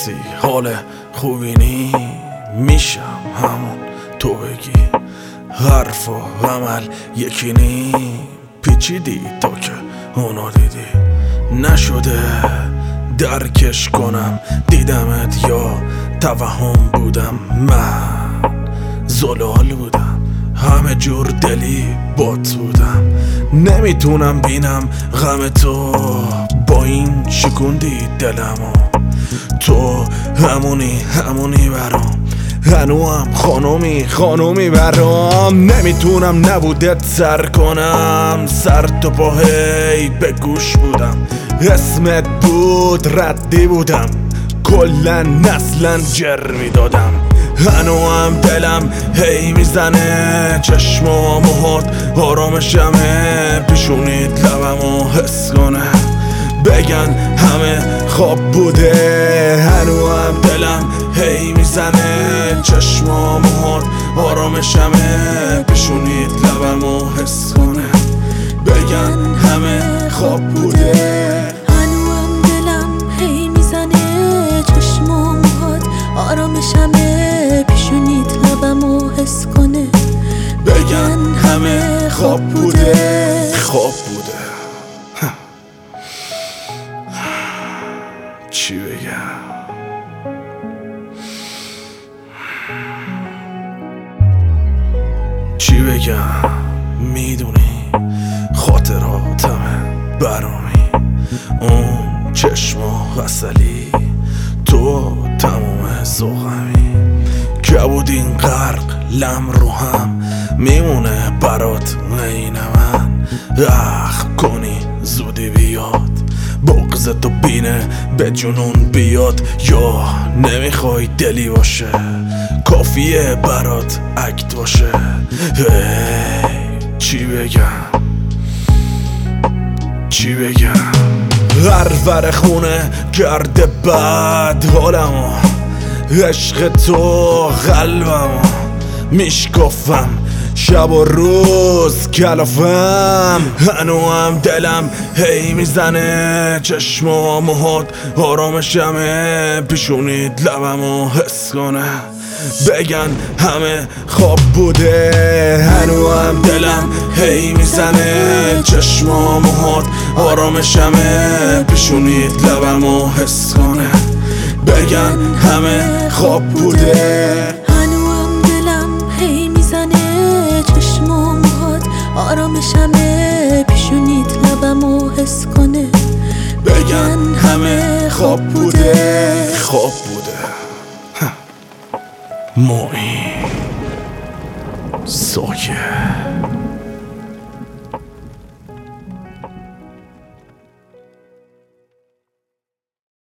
بپرسی حال خوبی نی، میشم همون تو بگی حرف و عمل یکی نی. پیچیدی تا که اونو دیدی، نشده درکش کنم. دیدمت یا توهم بودم، من زلال بودم، همه جور دلی بات بودم. نمیتونم بینم غم تو، با این شکوندی دلمو. تو همونی برام، هنوام خانومی برام. نمیتونم نبودت سر کنم، سر تو پا هی به گوش بودم. اسمت بود ردی بودم، کلن نسلن جر میدادم. هنوام دلم هی میزنه، چشم و موهات آرامشمه. پیشونیت لبمو حس کنه، بگن همه خواب بوده. هنوام دلم هی میزنه، چشم و موهات آرامشمه. پیشونیت لبمو حس کنه، بگن همه خواب بوده. هنوام دلم هی میزنه، چشم و موهات آرامشمه. پیشونیت لبمو حس کنه، بگن همه خواب بوده. خواب بوده. چی بگم؟ چی بگم؟ میدونی خاطراتمه برامی، اون چشم و غسلی، تو تموم ذوقمی. کبودین غرق لم رو هم، میمونه برات عین من. اخم کنی زودی بیاد، بغض تو بینه به جنون بیاد. یا نمیخوای دلی باشه، کافیه برات اکت باشه. چی بگم؟ چی بگم؟ ور خونه کرده بد حالمو، عشق تو قلبمو میشکافم شب و روز کلافم. هنوام دلم هی میزنه، چشم و موهات آرامشمه. پیشونیت لبمو حس کنه، بگن همه خواب بوده. هنوام دلم هی میزنه، چشم و موهات آرامشمه. پیشونیت لبمو حس کنه، بگن همه خواب بوده. هنوام دلم هی میزنه، چشم و موهات آرامشمه. پیشونیت لبمو حس کنه، بگن همه خواب بوده. خواب بوده. معین سایه.